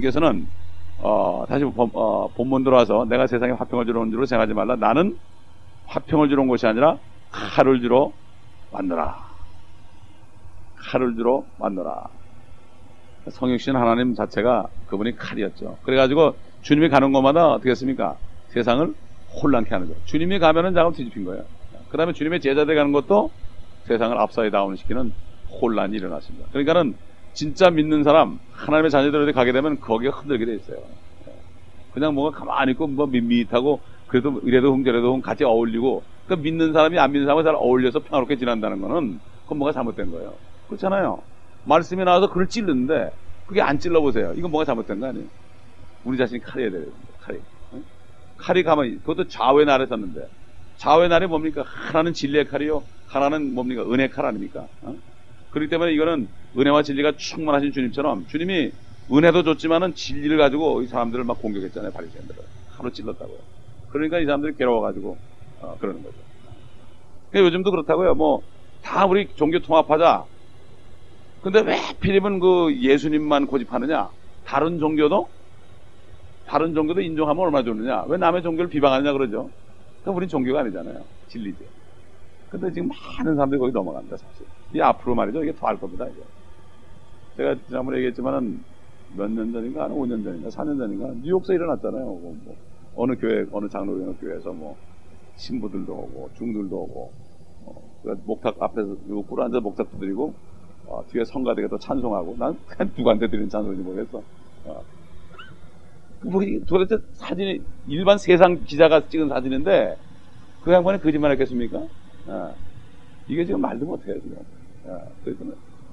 께서는 다시 본문 들어와서 내가 세상에 화평을 주러 온 줄로 생각하지 말라. 나는 화평을 주러 온 것이 아니라 칼을 주러 왔노라. 칼을 주러 왔노라. 성육신 하나님 자체가 그분이 칼이었죠. 그래가지고 주님이 가는 곳마다 어떻게 했습니까? 세상을 혼란케 하는 거예요. 주님이 가면은 작업 뒤집힌 거예요. 그 다음에 주님의 제자들이 가는 것도 세상을 앞사이 다운시키는 혼란이 일어났습니다. 그러니까는 진짜 믿는 사람, 하나님의 자녀들이 가게 되면 거기가 흔들게 돼 있어요. 그냥 뭔가 가만히 있고 뭐 밋밋하고 그래도 이래도 흥 저래도 흥 같이 어울리고, 그러니까 믿는 사람이 안 믿는 사람과 잘 어울려서 평화롭게 지낸다는 거는 그건 뭐가 잘못된 거예요. 그렇잖아요. 말씀이 나와서 그를 찔르는데 그게 안 찔러보세요. 이건 뭐가 잘못된 거 아니에요? 우리 자신이 칼이어야 돼요. 칼이 가만히, 그것도 좌우의 날에 섰는데, 좌우의 날이 뭡니까? 하나는 진리의 칼이요, 하나는 뭡니까? 은혜의 칼 아닙니까? 그렇기 때문에 이거는 은혜와 진리가 충만하신 주님처럼, 주님이 은혜도 줬지만은 진리를 가지고 이 사람들을 막 공격했잖아요. 바리새인들을 하루 찔렀다고요. 그러니까 이 사람들이 괴로워가지고 그러는 거죠. 그러니까 요즘도 그렇다고요. 뭐 다 우리 종교 통합하자. 근데 왜 필립은 그 예수님만 고집하느냐? 다른 종교도 인정하면 얼마나 좋느냐? 왜 남의 종교를 비방하느냐 그러죠? 그러니까 우린 종교가 아니잖아요. 진리죠. 근데 지금 많은 사람들이 거기 넘어간다, 사실. 이 앞으로 말이죠. 이게 더 할 겁니다, 이제. 제가 지난번에 얘기했지만은 몇 년 전인가, 한 5년 전인가, 4년 전인가, 뉴욕에서 일어났잖아요. 뭐, 어느 교회, 어느 장로교회 교회에서 뭐, 신부들도 오고, 중들도 오고, 목탁 앞에서 꿇어 앉아 목탁도 드리고, 뒤에 성가대가 또 찬송하고, 난 그냥 누구한테 드리는 찬송인지 모르겠어. 뭐, 도대체 사진이, 일반 세상 기자가 찍은 사진인데, 그 양반이 거짓말 했겠습니까? 이게 지금 말도 못해요, 지금. 그래서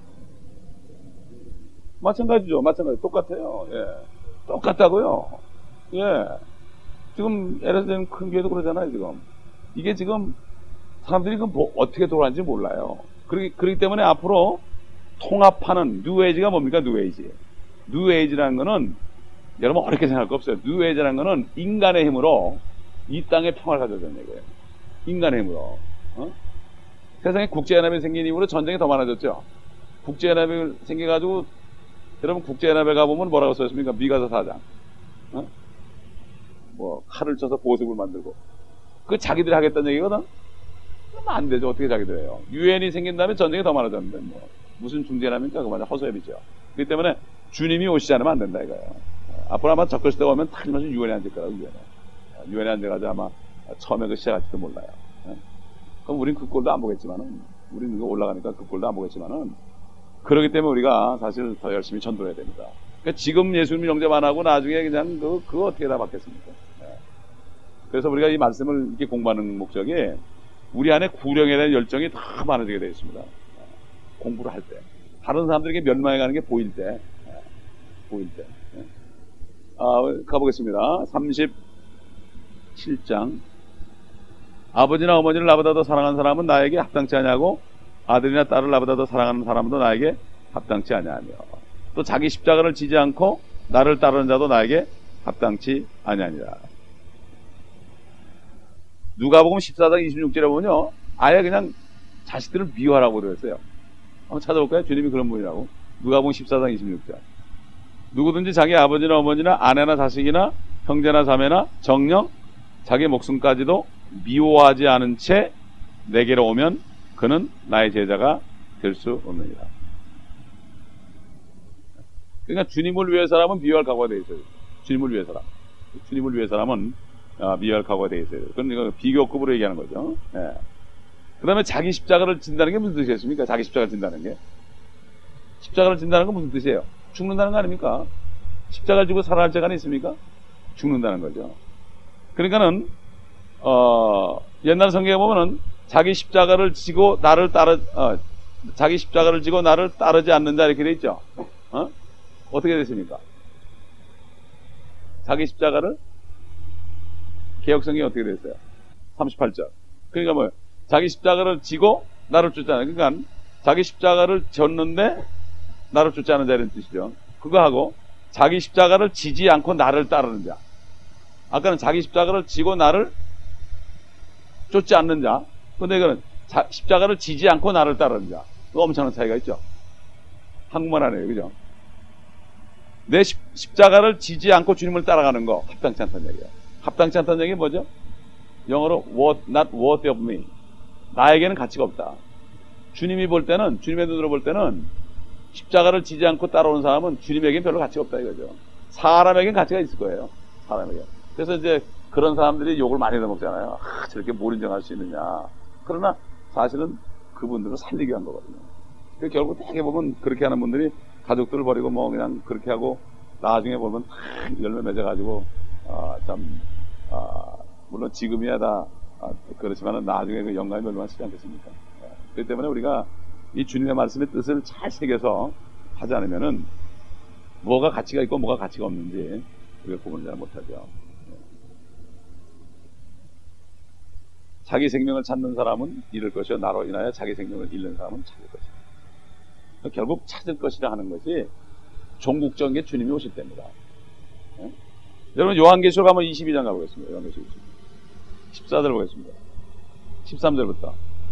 마찬가지죠. 마찬가지. 똑같아요. 예. 똑같다고요. 예. 지금 에레스된 큰 교회도 그러잖아요, 지금. 이게 지금 사람들이 뭐 어떻게 돌아가는지 몰라요. 그렇기 때문에 앞으로 통합하는 뉴에이지가 뭡니까? 뉴에이지. 뉴에이지라는 거는 여러분 어렵게 생각할 거 없어요. 뉴에이지라는 거는 인간의 힘으로 이 땅에 평화를 가져오는 얘기예요. 인간의 힘으로. 세상에 국제연합이 생긴 이후로 전쟁이 더 많아졌죠. 국제연합이 생겨가지고, 여러분 국제연합에 가보면 뭐라고 써있습니까? 미가사 사장. 뭐 칼을 쳐서 보습을 만들고. 그거 자기들이 하겠다는 얘기거든? 그러면 안 되죠. 어떻게 자기들 해요? 유엔이 생긴 다음에 전쟁이 더 많아졌는데 뭐 무슨 중재랍니까? 그거 맞아 허수아비죠. 그렇기 때문에 주님이 오시지 않으면 안 된다 이거예요. 앞으로 아마 적글 시대가 오면 타지마시 유엔에 앉을 거라고. 유엔에 앉아가지고 아마 처음에 그 시작할지도 몰라요. 그럼 우린 그 꼴도 안 보겠지만은, 우린 이거 올라가니까 그 꼴도 안 보겠지만은, 그러기 때문에 우리가 사실 더 열심히 전도해야 됩니다. 그러니까 지금 예수님 영접 안 하고 나중에 그냥 그거 어떻게 다 받겠습니까? 그래서 우리가 이 말씀을 이렇게 공부하는 목적이 우리 안에 구령에 대한 열정이 더 많아지게 되어 있습니다. 공부를 할 때. 다른 사람들에게 멸망해 가는 게 보일 때. 가보겠습니다. 37장. 아버지나 어머니를 나보다 더 사랑하는 사람은 나에게 합당치 아니하고 아들이나 딸을 나보다 더 사랑하는 사람도 나에게 합당치 아니하며 또 자기 십자가를 지지 않고 나를 따르는 자도 나에게 합당치 아니하니라. 누가복음 14장 26절에 보면요, 아예 그냥 자식들을 미워하라고 되어 있어요. 한번 찾아볼까요? 주님이 그런 분이라고. 누가복음 14장 26절. 누구든지 자기 아버지나 어머니나 아내나 자식이나 형제나 자매나 정녕 자기 목숨까지도 미워하지 않은 채 내게로 오면 그는 나의 제자가 될 수 없느니라. 그러니까 주님을 위해 사람은 미워할 각오가 되어 있어요. 주님을 위해 사람은 미워할 각오가 되어 있어요. 그건 이거 비교급으로 얘기하는 거죠. 예. 그 다음에 자기 십자가를 진다는 게 무슨 뜻이겠습니까? 자기 십자가를 진다는 게. 십자가를 진다는 건 무슨 뜻이에요? 죽는다는 거 아닙니까? 십자가를 지고 살아날 자가 있습니까? 죽는다는 거죠. 그러니까는 옛날 성경에 보면은 자기 십자가를 지고 나를 따르지 않는 자 이렇게 돼 있죠. 어떻게 됐습니까? 자기 십자가를 개혁성경이 어떻게 됐어요? 38절. 그러니까 뭐예요? 자기 십자가를 지고 나를 쫓잖아요. 그러니까 자기 십자가를 졌는데 나를 쫓지 않는 자 이런 뜻이죠. 그거 하고 자기 십자가를 지지 않고 나를 따르는 자. 아까는 자기 십자가를 지고 나를 쫓지 않는 자. 근데 이거는 십자가를 지지 않고 나를 따르는 자. 엄청난 차이가 있죠. 한국말 하네요. 그죠? 내 십자가를 지지 않고 주님을 따라가는 거 합당치 않다는 얘기예요. 합당치 않다는 얘기 뭐죠? 영어로 not worthy of me. 나에게는 가치가 없다. 주님이 볼 때는, 주님의 눈으로 볼 때는 십자가를 지지 않고 따라오는 사람은 주님에겐 별로 가치가 없다 이거죠. 사람에겐 가치가 있을 거예요. 사람에게. 그래서 이제 그런 사람들이 욕을 많이 해먹잖아요. 저렇게 뭘 인정할 수 있느냐. 그러나 사실은 그분들을 살리기 위한 거거든요. 결국 되게 보면 그렇게 하는 분들이 가족들을 버리고 뭐 그냥 그렇게 하고 나중에 보면 열매 맺어가지고 물론 지금이야 다 그렇지만은 나중에 그 영감이 얼마나 쓰지 않겠습니까? 그렇기 때문에 우리가 이 주님의 말씀의 뜻을 잘 새겨서 하지 않으면은 뭐가 가치가 있고 뭐가 가치가 없는지 우리가 구분을 잘 못하죠. 자기 생명을 찾는 사람은 잃을 것이요 나로 인하여 자기 생명을 잃는 사람은 찾을 것이다. 결국 찾을 것이라 하는 것이 종국적인 게 주님이 오실 때입니다. 여러분 요한계시록 한번 22장 가보겠습니다. 요한계시록 14절 보겠습니다. 13절부터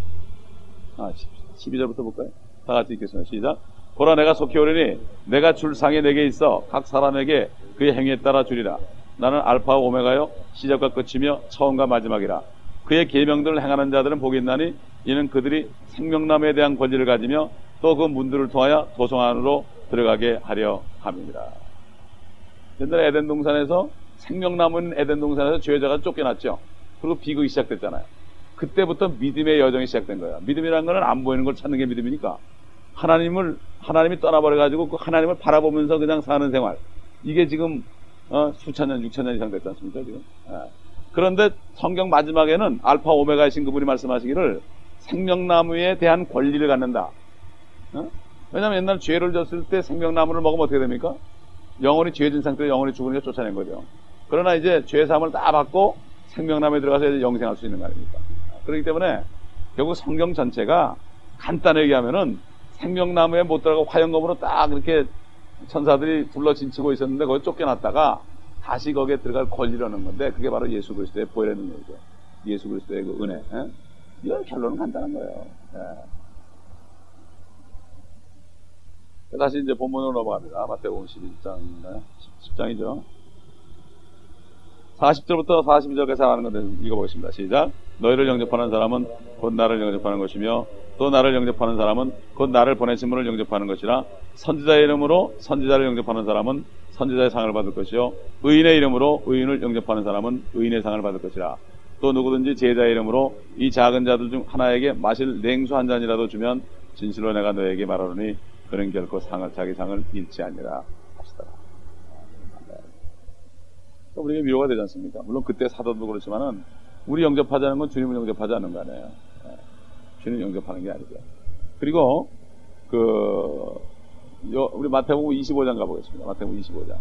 12절부터 볼까요? 다 같이 읽겠습니다. 시작. 보라 내가 속히 오리니 내가 줄 상이 내게 있어 각 사람에게 그의 행위에 따라 주리라. 나는 알파와 오메가요 시작과 끝이며 처음과 마지막이라. 그의 계명들을 행하는 자들은 복이 있나니 이는 그들이 생명나무에 대한 권리를 가지며 또 그 문들을 통하여 도성 안으로 들어가게 하려 함이니라. 옛날에 에덴 동산에서 생명나무는 에덴 동산에서 죄자가 쫓겨났죠. 그리고 비극이 시작됐잖아요. 그때부터 믿음의 여정이 시작된 거예요. 믿음이라는 것은 안 보이는 걸 찾는 게 믿음이니까 하나님이 떠나버려가지고 그 하나님을 바라보면서 그냥 사는 생활. 이게 지금 수천 년, 6천 년 이상 됐지 않습니까 지금? 그런데 성경 마지막에는 알파 오메가이신 그분이 말씀하시기를 생명나무에 대한 권리를 갖는다. 왜냐하면 옛날 죄를 졌을 때 생명나무를 먹으면 어떻게 됩니까? 영원히 죄진 상태로 영원히 죽으니까 쫓아낸 거죠. 그러나 이제 죄사함을 다 받고 생명나무에 들어가서 이제 영생할 수 있는 거 아닙니까? 그렇기 때문에 결국 성경 전체가 간단하게 얘기하면은 생명나무에 못 들어가고 화영검으로 딱 이렇게 천사들이 둘러진치고 있었는데 거기 쫓겨났다가 다시 거기에 들어갈 권리를 얻는 건데 그게 바로 예수 그리스도의 보혈의 능력이죠. 예수 그리스도의 그 은혜. 이 결론은 간단한 거예요. 다시 이제 본문으로 넘어갑니다. 마태복음 11장, 10장이죠. 40절부터 42절까지 하는 건데 읽어보겠습니다. 시작. 너희를 영접하는 사람은 곧 나를 영접하는 것이며 또 나를 영접하는 사람은 곧 나를 보내신 분을 영접하는 것이라. 선지자의 이름으로 선지자를 영접하는 사람은 선지자의 상을 받을 것이요 의인의 이름으로 의인을 영접하는 사람은 의인의 상을 받을 것이라. 또 누구든지 제자의 이름으로 이 작은 자들 중 하나에게 마실 냉수 한 잔이라도 주면 진실로 내가 너에게 말하노니 그는 결코 자기 상을 잃지 아니라 하시더라. 우리에게 위로가 되지 않습니까? 물론 그때 사도도 그렇지만은 우리 영접하자는 건 주님을 영접하지 않는 거 아니에요. 주님 영접하는 게 아니죠. 그리고 우리 마태복음 25장 가보겠습니다. 마태복음 25장.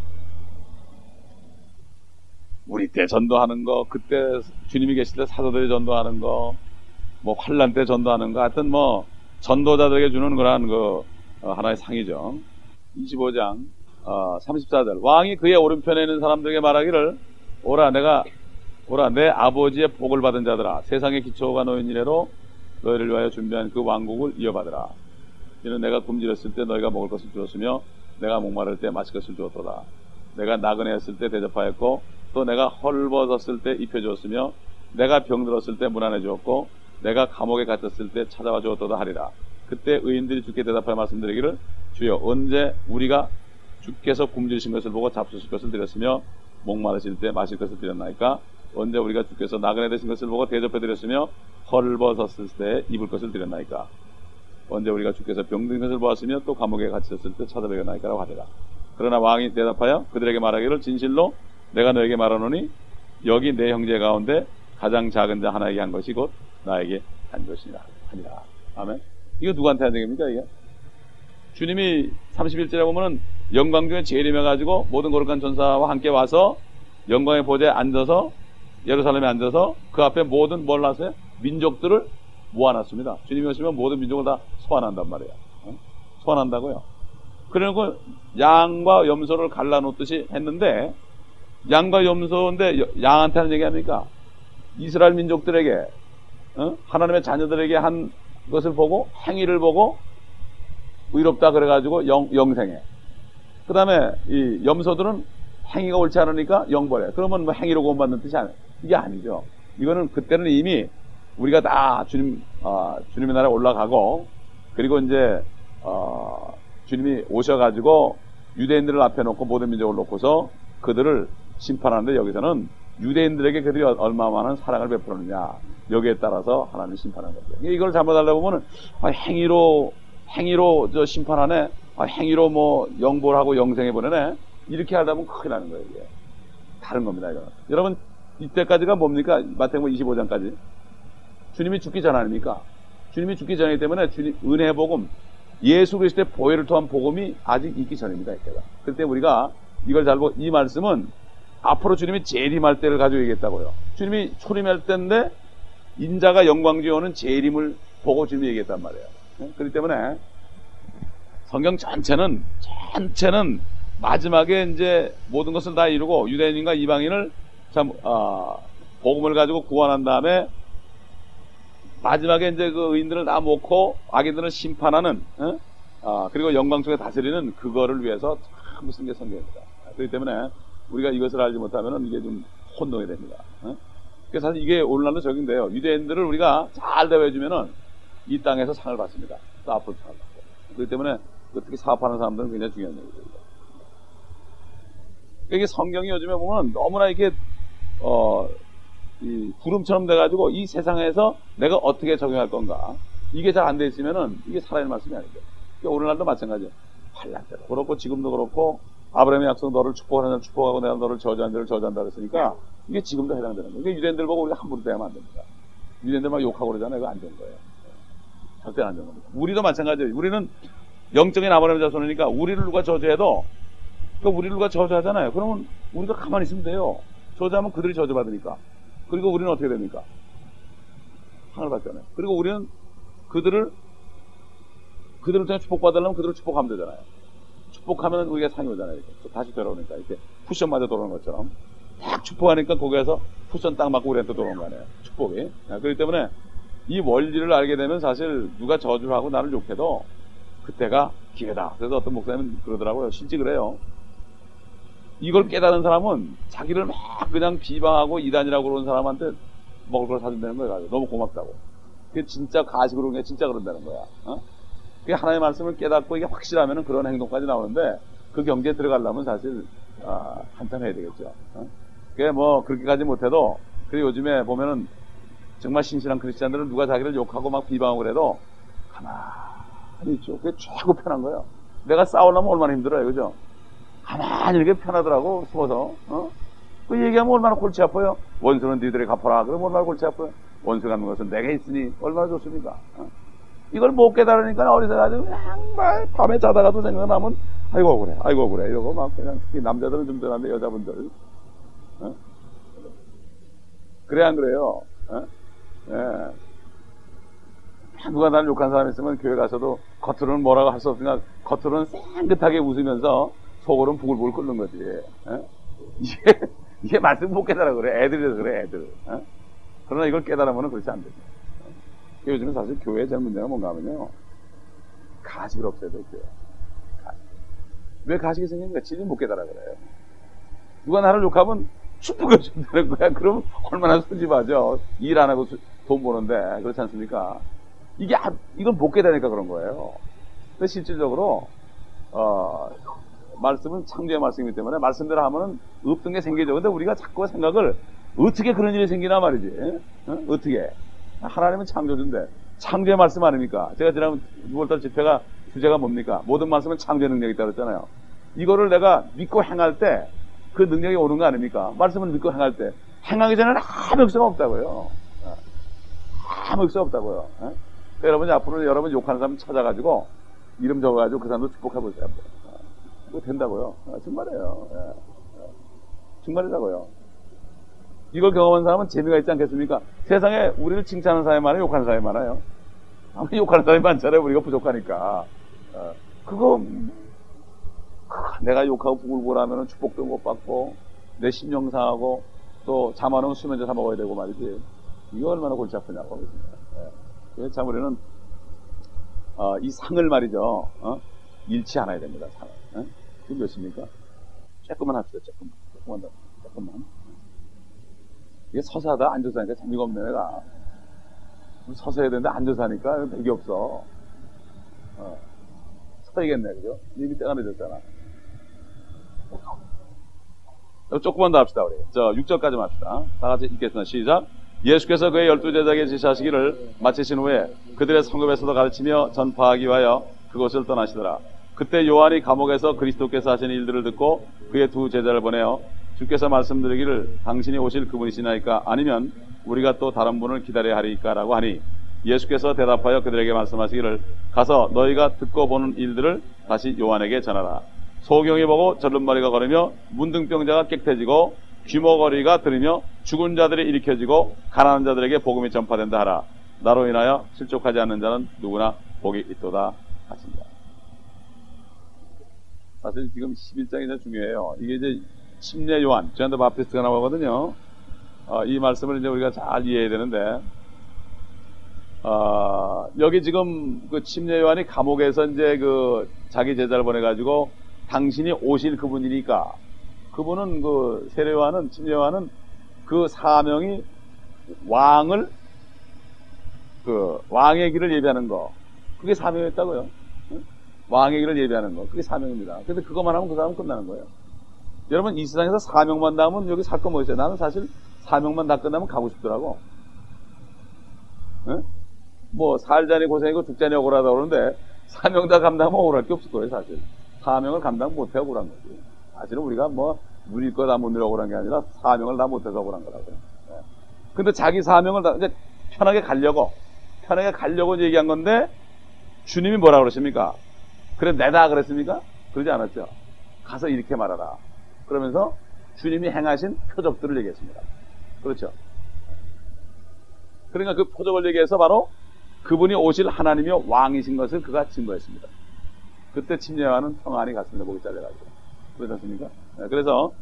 우리 때 전도하는 거, 그때 주님이 계실 때 사도들이 전도하는 거, 뭐 환난 때 전도하는 거, 하여튼 뭐 전도자들에게 주는 그러한 하나의 상이죠. 25장 34절. 왕이 그의 오른편에 있는 사람들에게 말하기를 오라 내 아버지의 복을 받은 자들아 세상의 기초가 놓인 이래로 너희를 위하여 준비한 그 왕국을 이어받으라. 이는 내가 굶주렸을 때 너희가 먹을 것을 주었으며 내가 목마를 때 마실 것을 주었도다. 내가 나그네였을 때 대접하였고 또 내가 헐벗었을 때 입혀주었으며 내가 병들었을 때 문안해 주었고 내가 감옥에 갇혔을 때 찾아와 주었도다 하리라. 그때 의인들이 주께 대답하여 말씀드리기를 주여 언제 우리가 주께서 굶주리신 것을 보고 잡수실 것을 드렸으며 목마르실 때 마실 것을 드렸나이까? 언제 우리가 주께서 나그네 되신 것을 보고 대접해 드렸으며 헐벗었을 때 입을 것을 드렸나이까? 언제 우리가 주께서 병든 것을 보았으며 또 감옥에 갇혔을 때 찾아뵈었나이까? 라고 하리라. 그러나 왕이 대답하여 그들에게 말하기를 진실로 내가 너에게 말하노니 여기 내 형제 가운데 가장 작은 자 하나에게 한 것이 곧 나에게 한 것이라 하니라. 아멘. 이거 누구한테 한 얘기입니까 이게? 주님이 31절에 보면은 영광 중에 재림해가지고 모든 거룩한 전사와 함께 와서 영광의 보좌에 앉아서 예루살렘에 앉아서 그 앞에 모든 뭘 하세요? 민족들을 모아놨습니다. 주님이 오시면 모든 민족을 다 소환한단 말이에요. 소환한다고요. 그래놓고 양과 염소를 갈라놓듯이 했는데 양과 염소인데 양한테 하는 얘기 아닙니까? 이스라엘 민족들에게 하나님의 자녀들에게 한 것을 보고 행위를 보고 의롭다 그래가지고 영생해. 그 다음에 이 염소들은 행위가 옳지 않으니까 영벌해. 그러면 뭐 행위로 구원받는 뜻이 아니에요. 이게 아니죠. 이거는 그때는 이미 우리가 다 주님의 나라에 올라가고, 그리고 이제 주님이 오셔가지고 유대인들을 앞에 놓고 모든 민족을 놓고서 그들을 심판하는데, 여기서는 유대인들에게 그들이 얼마나 많은 사랑을 베풀었느냐, 여기에 따라서 하나님이 심판하는 거죠. 이걸 잘못하려고 보면 행위로 저 심판하네, 행위로 뭐 영벌하고 영생해 보내네, 이렇게 하다 보면 큰일 나는 거예요. 이게 다른 겁니다. 이거는. 여러분, 이때까지가 뭡니까? 마태복음 25장까지 주님이 죽기 전 아닙니까? 주님이 죽기 전이기 때문에 주님 은혜의 복음, 예수 그리스도의 보혈을 통한 복음이 아직 있기 전입니다. 이때가. 그때 우리가 이걸 잘 보고, 이 말씀은 앞으로 주님이 재림할 때를 가지고 얘기했다고요. 주님이 초림할 때인데 인자가 영광주에 오는 재림을 보고 주님이 얘기했단 말이에요. 그렇기 때문에 성경 전체는 마지막에 이제 모든 것을 다 이루고 유대인과 이방인을 복음을 가지고 구원한 다음에 마지막에 이제 그 의인들을 다 놓고 악인들을 심판하는, 그리고 영광 속에 다스리는 그거를 위해서 참 쓴 게 성경입니다. 그렇기 때문에 우리가 이것을 알지 못하면 이게 좀 혼동이 됩니다. 그래서 사실 이게 오늘날도 적용돼요. 유대인들을 우리가 잘 대우해주면은 이 땅에서 상을 받습니다. 또 앞으로 상을 받고. 그렇기 때문에 특히 사업하는 사람들은 굉장히 중요한 얘기죠. 이게 성경이 요즘에 보면 너무나 이렇게 이 구름처럼 돼가지고 이 세상에서 내가 어떻게 적용할 건가, 이게 잘 안 돼 있으면은 이게 살아있는 말씀이 아니죠. 그러니까 오늘날도 마찬가지예요. 환란 때도 그렇고 지금도 그렇고, 아브라함의 약속 너를 축복하는 자를 축복하고 내가 너를 저주한 자를 저주한다 그랬으니까 이게 지금도 해당되는 거예요. 유대인들 보고 우리가 함부로 대하면 안 됩니다. 유대인들 막 욕하고 그러잖아요. 이거 안 된 거예요. 절대 안 된 겁니다. 우리도 마찬가지예요. 우리는 영적인 아브라함의 자손이니까 우리를 누가 저주해도, 그러니까 우리를 누가 저주하잖아요. 그러면 우리가 가만히 있으면 돼요. 저주하면 그들이 저주받으니까. 그리고 우리는 어떻게 됩니까? 상을 받잖아요. 그리고 우리는 그들을 통해 축복받으려면 그들을 축복하면 되잖아요. 축복하면 우리가 상이 오잖아요. 이렇게. 다시 돌아오니까 이렇게 쿠션 맞아 돌아오는 것처럼 딱 축복하니까 거기에서 쿠션 딱 맞고 우리한테 돌아오는 거 아니에요. 축복이. 그렇기 때문에 이 원리를 알게 되면 사실 누가 저주를 하고 나를 욕해도 그때가 기회다. 그래서 어떤 목사님은 그러더라고요. 실제 그래요. 이걸 깨달은 사람은 자기를 막 그냥 비방하고 이단이라고 그러는 사람한테 먹을 걸 사준다는 거예요. 너무 고맙다고. 그게 진짜 가식으로 그런 게 진짜 그런다는 거야. 그게 하나님의 말씀을 깨닫고 이게 확실하면 그런 행동까지 나오는데, 그 경지에 들어가려면 사실 한참 해야 되겠죠. 그게 뭐 그렇게까지 못해도, 그리고 요즘에 보면은 정말 신실한 크리스찬들은 누가 자기를 욕하고 막 비방하고 그래도 가만히 있죠. 그게 최고 편한 거예요. 내가 싸우려면 얼마나 힘들어요. 그죠? 가만히 이렇게 편하더라고, 숨어서. 그 얘기하면 얼마나 골치 아파요. 원수는 너희들이 갚아라. 그러면 얼마나 골치 아파요. 원수 갚는 것은 내가 있으니 얼마나 좋습니까? 이걸 못 깨달으니까 어리석어가지고 그냥 밤에 자다가도 생각나면 아이고 그래 이러고 막 그냥, 특히 남자들은 좀 덜한데 여자분들 그래 안 그래요? 예. 누가 나를 욕한 사람 있으면 교회 가서도 겉으로는 뭐라고 할 수 없으니까 겉으로는 쌩긋하게 웃으면서 속으로는 부글부글 끓는 거지. 이게 말씀 못 깨달아 그래. 애들이라서 그래, 애들. 그러나 이걸 깨달으면 그렇지 안 됩니다. 요즘은 사실 교회의 제일 문제가 뭔가 하면요, 가식을 없애야 돼요. 왜 가식이 생깁니까? 지는 못 깨달아 그래요. 누가 나를 욕하면 축복해 준다는 거야. 그럼 얼마나 수집하죠. 일 안 하고 돈 버는데. 그렇지 않습니까? 이건 못 깨달으니까 그런 거예요. 근데 실질적으로 말씀은 창조의 말씀이기 때문에 말씀대로 하면은 없던 게 생기죠. 근데 우리가 자꾸 생각을, 어떻게 그런 일이 생기나 말이지. 어떻게? 하나님은 창조주인데 창조의 말씀 아닙니까? 제가 지난 6월달 집회가 주제가 뭡니까? 모든 말씀은 창조의 능력이 있다고 했잖아요. 이거를 내가 믿고 행할 때 그 능력이 오는 거 아닙니까? 말씀을 믿고 행할 때, 행하기 전에는 아무 역사가 없다고요. 아무 역사가 없다고요. 여러분이 앞으로 여러분 욕하는 사람 찾아가지고 이름 적어가지고 그 사람도 축복해보세요. 그거 된다고요. 정말이에요. 정말이라고요. 이걸 경험한 사람은 재미가 있지 않겠습니까? 세상에 우리를 칭찬하는 사람이 많아요? 욕하는 사람이 많아요? 아무리 욕하는 사람이 많잖아요. 우리가 부족하니까. 내가 욕하고 부글부글하면 축복도 못 받고 내 심령 상하고 또 잠안오면 수면제 사 먹어야 되고 말이지. 이거 얼마나 골치 아프냐고. 그래서 참 우리는 이 상을 말이죠. 잃지 않아야 됩니다. 상을. 지금 몇 시입니까? 조금만 합시다. 조금만. 이게 서서 하다 앉아서 하니까 재미가 없네, 내가. 서서 해야 되는데 앉아서 하니까 백이 없어. 서야겠네, 그죠? 이미 때가 늦었잖아. 조금만 더 합시다, 우리. 6절까지 합시다. 다 같이 읽겠습니다. 시작. 예수께서 그의 12제자에게 지시하시기를 마치신 후에 그들의 성읍에서도 가르치며 전파하기 위하여 그곳을 떠나시더라. 그때 요한이 감옥에서 그리스도께서 하신 일들을 듣고 그의 두 제자를 보내어 주께서 말씀드리기를 당신이 오실 그분이시나이까 아니면 우리가 또 다른 분을 기다려야 하리까 라고 하니 예수께서 대답하여 그들에게 말씀하시기를 가서 너희가 듣고 보는 일들을 다시 요한에게 전하라. 소경이 보고 절름머리가 걸으며 문둥병자가 깨끗해지고 귀머거리가 들으며 죽은 자들이 일으켜지고 가난한 자들에게 복음이 전파된다 하라. 나로 인하여 실족하지 않는 자는 누구나 복이 있도다 하십니다. 사실 지금 11장이 이제 중요해요. 이게 이제 침례 요한, 저한테 바프티스트가 나오거든요. 이 말씀을 이제 우리가 잘 이해해야 되는데, 여기 지금 그 침례 요한이 감옥에서 이제 그 자기 제자를 보내가지고 당신이 오실 그분이니까, 그분은 그 세례 요한은, 침례 요한은 그 사명이 왕의 길을 예비하는 거, 그게 사명이었다고요. 왕의 길을 예비하는 거, 그게 사명입니다. 근데 그것만 하면 그 사람은 끝나는 거예요. 여러분, 이 세상에서 사명만 다 하면 여기 살 거 뭐 있어요? 나는 사실 사명만 다 끝나면 가고 싶더라고. 뭐 살자니 고생이고 죽자니 억울하다고 그러는데 사명 다 감당하면 억울할 게 없을 거예요. 사실 사명을 감당 못해 억울한 거지. 사실은 우리가 뭐 누릴 거 다 못 누려 억울한 게 아니라 사명을 다 못해서 억울한 거라고요. 근데 자기 사명을 다 이제 편하게 가려고 얘기한 건데 주님이 뭐라 그러십니까? 그래 내다 그랬습니까? 그러지 않았죠. 가서 이렇게 말하라. 그러면서 주님이 행하신 표적들을 얘기했습니다. 그렇죠. 그러니까 그 표적을 얘기해서 바로 그분이 오실 하나님이요 왕이신 것을 그가 증거했습니다. 그때 침례 요한은 평안히 갔습니다. 목이 잘려가지고. 그렇지 않습니까? 그래서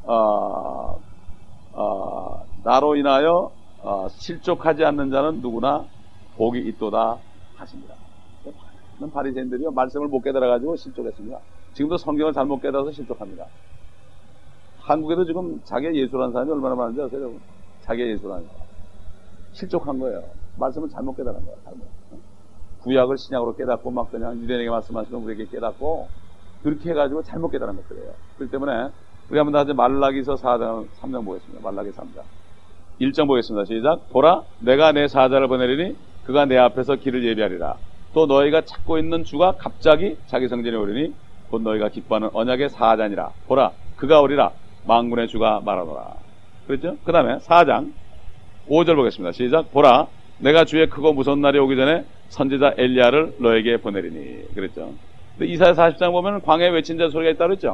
나로 인하여 실족하지 않는 자는 누구나 복이 있도다 하십니다. 바리새인들이요 말씀을 못 깨달아가지고 실족했습니다. 지금도 성경을 잘못 깨달아서 실족합니다. 한국에도 지금 자기가 예수라는 사람이 얼마나 많은지 아세요? 자기가 예수라는 사람. 실족한 거예요. 말씀을 잘못 깨달은 거예요. 잘못. 구약을 신약으로 깨닫고 막 그냥 유대인에게 말씀하시면 우리에게 깨닫고 그렇게 해가지고 잘못 깨달은 것들이에요. 그렇기 때문에 우리 한번 다시 말라기서 4장 3장 보겠습니다. 말라기 3장 1장 보겠습니다. 시작. 보라 내가 내 사자를 보내리니 그가 내 앞에서 길을 예비하리라. 또 너희가 찾고 있는 주가 갑자기 자기 성전에 오리니 곧 너희가 기뻐하는 언약의 사자니라. 보라 그가 오리라. 만군의 주가 말하노라. 그렇죠? 그 다음에 4장 5절 보겠습니다. 시작. 보라 내가 주의 크고 무서운 날이 오기 전에 선지자 엘리야를 너에게 보내리니. 그랬죠. 근데 이사야 40장 보면 광야에 외친 자 소리가 있다 그랬죠.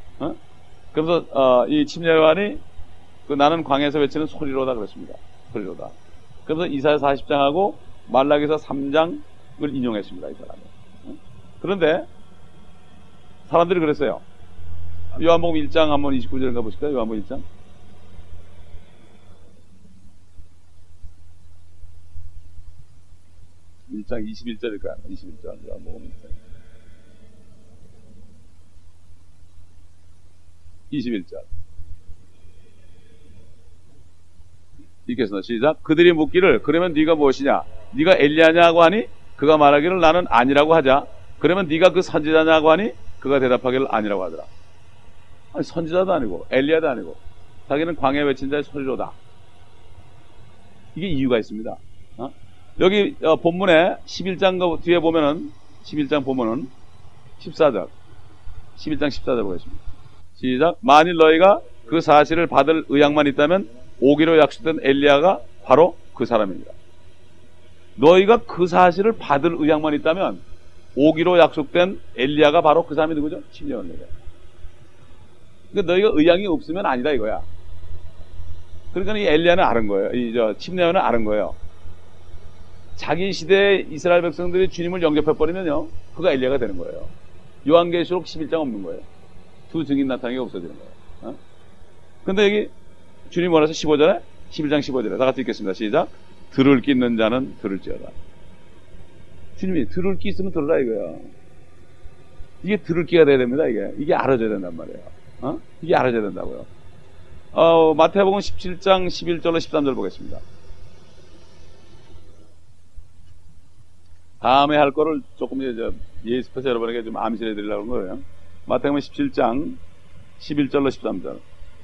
그래서 이 침례 요한이 그 나는 광야에서 외치는 소리로다 그랬습니다. 소리로다. 그래서 이사야 40장하고 말라기서 3장을 인용했습니다. 이 사람이. 그런데 사람들이 그랬어요. 요한복음 1장 한번 29절 가보실까요? 요한복음 1장. 1장 21절일까요? 21절. 요한복음 1장. 21절. 읽겠습니다. 시작. 그들이 묻기를 그러면 네가 무엇이냐? 네가 엘리야냐고 하니 그가 말하기를 나는 아니라고 하자. 그러면 네가 그 선지자냐고 하니 그가 대답하기를 아니라고 하더라. 아니, 선지자도 아니고 엘리야도 아니고 자기는 광야에 외친 자의 소리로다. 이게 이유가 있습니다. 여기 본문에 11장 뒤에 보면은 11장 보면은 14절 11장 14절 보겠습니다. 시작. 만일 너희가 그 사실을 받을 의향만 있다면 오기로 약속된 엘리야가 바로 그 사람입니다. 너희가 그 사실을 받을 의향만 있다면 오기로 약속된 엘리야가 바로 그 사람이 누구죠? 침례 요한입니다. 그러니까 너희가 의향이 없으면 아니다 이거야. 그러니까 이 엘리야는 아는 거예요. 이 침례 요한은 아는 거예요. 자기 시대에 이스라엘 백성들이 주님을 영접해버리면요 그가 엘리야가 되는 거예요. 요한계시록 11장 없는 거예요. 두 증인 나타나는 게 없어지는 거예요. 근데 여기 주님 원해서 15절에 11장 15절에 다 같이 읽겠습니다. 시작. 들을 끼 있는 자는 들을지어다. 주님이 들을 끼 있으면 들으라 이거야. 이게 들을 기가 돼야 됩니다. 이게 알아져야 된단 말이에요. 이게 알아져야 된다고요. 마태복음 17장 11절로 13절 보겠습니다. 다음에 할 거를 조금 이제 예습해서 여러분에게 좀 암시해 드리려고 하는 거예요. 마태복음 17장 11절로 13절.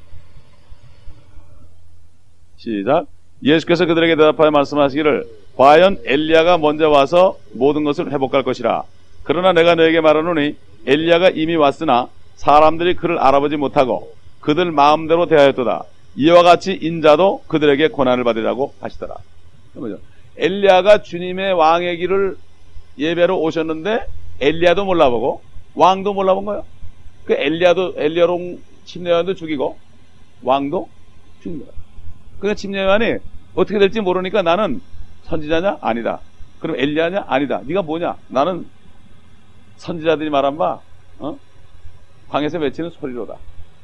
시작. 예수께서 그들에게 대답하여 말씀하시기를 과연 엘리야가 먼저 와서 모든 것을 회복할 것이라. 그러나 내가 너에게 말하노니 엘리야가 이미 왔으나 사람들이 그를 알아보지 못하고 그들 마음대로 대하였도다. 이와 같이 인자도 그들에게 고난을 받으라고 하시더라. 뭐죠? 엘리야가 주님의 왕의 길을 예배로 오셨는데 엘리야도 몰라보고 왕도 몰라본 거예요. 그 엘리야로 침례요한도 죽이고 왕도 죽인 거예요. 그러니까 침례요한이 어떻게 될지 모르니까 나는 선지자냐? 아니다. 그럼 엘리야냐? 아니다. 네가 뭐냐? 나는 선지자들이 말한 바 광에서 외치는 소리로다.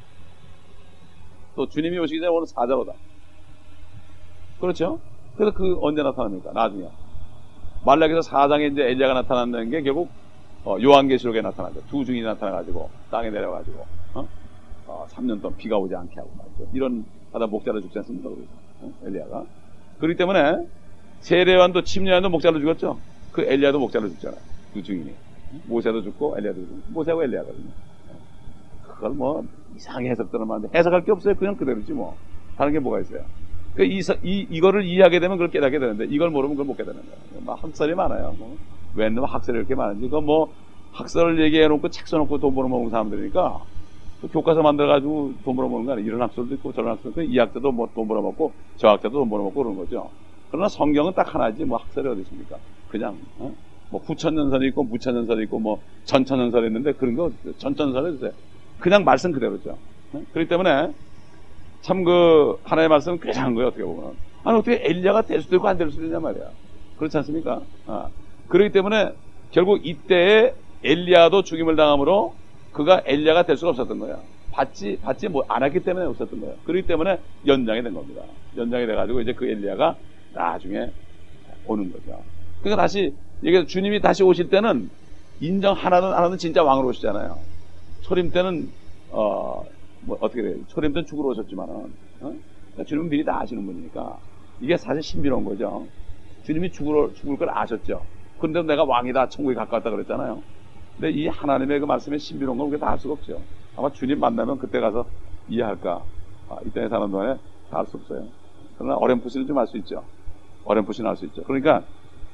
또 주님이 오시기 전에 오는 사자로다. 그렇죠? 그래서 언제 나타납니까? 나중에. 말라기서 4장에 이제 엘리야가 나타났는 게 결국 요한계시록에 나타나죠. 두 증인이 나타나가지고 땅에 내려가지고 3년 동안 비가 오지 않게 하고 말이죠. 이런 하다 목자로 죽지 않습니까? 엘리야가. 그렇기 때문에 세례요한도 침례요한도 목자로 죽었죠. 그 엘리야도 목자로 죽잖아요. 두 증인이. 모세도 죽고 엘리야도 죽고. 모세하고 엘리야거든요. 그걸 뭐 이상하게 해석들은 많은데 해석할 게 없어요. 그냥 그대로지 뭐. 다른 게 뭐가 있어요. 이거를 이해하게 되면 그걸 깨닫게 되는데 이걸 모르면 그걸 못 깨닫는 거예요. 막 학설이 많아요. 왜 학설이 이렇게 많은지. 학설을 얘기해놓고 책 써놓고 돈 벌어먹는 사람들이니까 교과서 만들어가지고 돈 벌어먹는 거 아니에요. 이런 학설도 있고 저런 학설도 있고 이 학자도 뭐 돈 벌어먹고 저 학자도 돈 벌어먹고 그러는 거죠. 그러나 성경은 딱 하나지 학설이 어디 있습니까? 그냥 9천년설이 있고 무천년설이 있고 전천년설이 있는데 그런 거 전천년설이 있어요. 그냥 말씀 그대로죠. 그렇기 때문에 참 하나의 말씀은 굉장한 거예요. 어떻게 보면 아니 어떻게 엘리야가 될 수도 있고 안 될 수도 있냐 말이야. 그렇지 않습니까? 그렇기 때문에 결국 이때에 엘리야도 죽임을 당함으로 그가 엘리야가 될 수가 없었던 거야. 받지 안 했기 때문에 없었던 거예요. 그렇기 때문에 연장이 된 겁니다. 연장이 돼가지고 이제 그 엘리야가 나중에 오는 거죠. 그러니까 다시 이게 주님이 다시 오실 때는 인정 하나는 진짜 왕으로 오시잖아요. 초림 때는 어떻게 돼요? 초림 때는 죽으러 오셨지만은 그러니까 주님은 미리 다 아시는 분이니까 이게 사실 신비로운 거죠. 주님이 죽을 걸 아셨죠. 그런데 내가 왕이다, 천국에 가까웠다 그랬잖아요. 근데 이 하나님의 그 말씀에 신비로운 건 우리가 다 알 수가 없죠. 아마 주님 만나면 그때 가서 이해할까. 이 땅에 사는 동안에 다 알 수 없어요. 그러나 어렴풋이는 좀 알 수 있죠. 어렴풋이는 알 수 있죠. 그러니까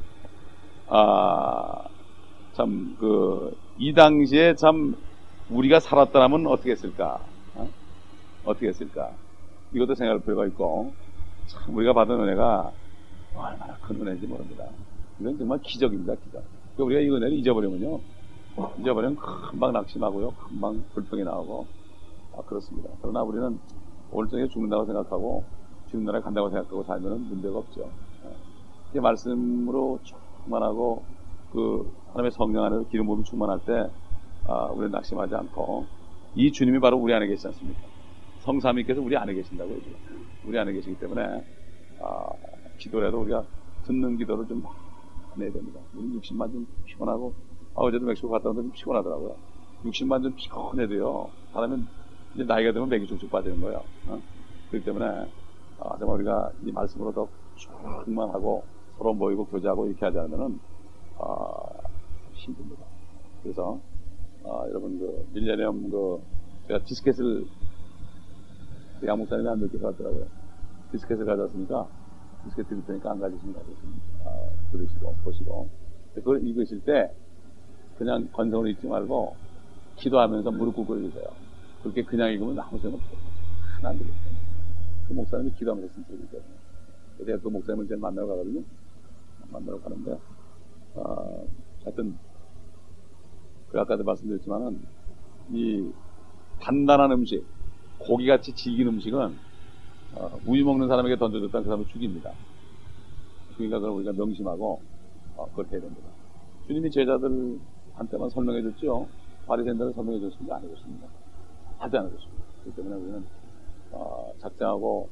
참 이 당시에 참 우리가 살았더라면 어떻게 했을까? 어떻게 했을까? 이것도 생각할 필요가 있고 참 우리가 받은 은혜가 얼마나 큰 은혜인지 모릅니다. 이건 정말 기적입니다. 기적. 그러니까 우리가 이 은혜를 잊어버리면 금방 낙심하고요. 금방 불평이 나오고 그렇습니다. 그러나 우리는 오늘 저녁에 죽는다고 생각하고 주님 나라에 간다고 생각하고 살면 문제가 없죠. 이 말씀으로 충만하고 하나님의 성령 안에서 기름 부음이 충만할 때 우리는 낙심하지 않고 이 주님이 바로 우리 안에 계시지 않습니까? 성삼위께서 우리 안에 계신다고요. 우리 안에 계시기 때문에 기도라도 우리가 듣는 기도를 좀 해야 됩니다. 우리 60만 좀 피곤하고 어제도 멕시코 갔다 왔는데 좀 피곤하더라고요. 60만 좀 피곤해도요. 사람은 이제 나이가 되면 맥이 쭉쭉 빠지는 거예요. 그렇기 때문에 정말 우리가 이 말씀으로 더 충만하고 서로 모이고 교제하고 이렇게 하지 않으면은 힘듭니다. 그래서 여러분 밀레니엄 제가 디스켓을 양목사님이 안 넣게 가더라고요. 디스켓을 가져왔으니까 디스켓 드릴 테니까 안 가지신다고 들으시고 보시고 그걸 읽으실 때 그냥 건성으로 읽지 말고 기도하면서 무릎 꿇고 읽으세요. 그렇게 그냥 읽으면 아무 소용 없어요. 하나 안 되겠어요. 그 목사님이 기도하면서 쓴 책이거든요. 그래서 그 목사님을 제가 만나러 가거든요. 만나러 가는데 하여튼 아까도 말씀드렸지만은 이 단단한 음식, 고기같이 질긴 음식은 우유 먹는 사람에게 던져줬다면 그 사람을 죽입니다. 죽이니까 그걸 우리가 명심하고 그렇게 해야 됩니다. 주님이 제자들한테만 설명해 줬죠. 바리새인들은 설명해 줬습니다. 안 해줬습니다. 하지 않아줬습니다. 그렇기 때문에 우리는 작정하고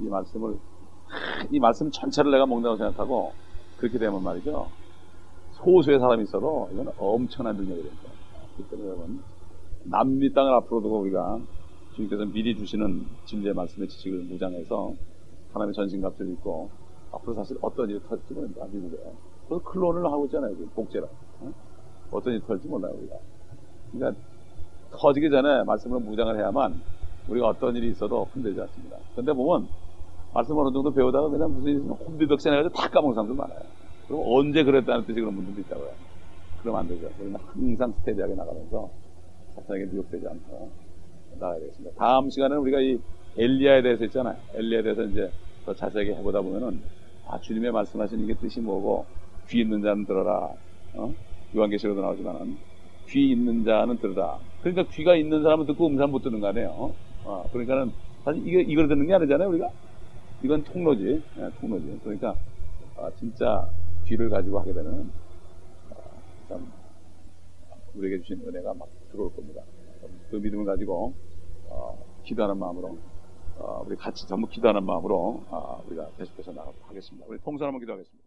이 말씀 전체를 내가 먹는다고 생각하고 그렇게 되면 말이죠. 소수의 사람이 있어도 이건 엄청난 능력이 됩니다. 그렇기 때문에 여러분, 남미 땅을 앞으로도 우리가 주님께서 미리 주시는 진리의 말씀의 지식을 무장해서 하나님의 전신갑주를 입고 앞으로 사실 어떤 일이 터질지 모릅니다. 미국에. 그래서 클론을 하고 있잖아요. 복제라. 어떤 일이 터질지 몰라요, 우리가. 그러니까 터지기 전에 말씀으로 무장을 해야만 우리가 어떤 일이 있어도 흔들지 않습니다. 그런데 보면 말씀 어느 정도 배우다가 그냥 무슨 일이 있으면 혼비백산 해가지고 다 까먹은 사람들 많아요. 그럼 언제 그랬다는 뜻이 그런 분들도 있다고요. 그러면 안 되죠. 우리는 항상 스테디하게 나가면서 사탄에게 미혹되지 않고 나가야 되겠습니다. 다음 시간에는 우리가 이 엘리야에 대해서 있잖아요. 엘리야에 대해서 이제 더 자세하게 해보다 보면은 주님의 말씀하시는 게 뜻이 뭐고 귀 있는 자는 들어라. 요한계시록에도 나오지만은 귀 있는 자는 들으라. 그러니까 귀가 있는 사람은 듣고 없는 사람은 못 듣는 거 아니에요. 그러니까는 사실 이걸 듣는 게 아니잖아요, 우리가. 이건 통로지. 통로지. 그러니까 진짜 귀를 가지고 하게 되는 참 우리에게 주신 은혜가 막 들어올 겁니다. 그 믿음을 가지고 기도하는 마음으로 우리 같이 전부 기도하는 마음으로 우리가 계속해서 나가도록 하겠습니다. 우리 통성 한번 기도하겠습니다.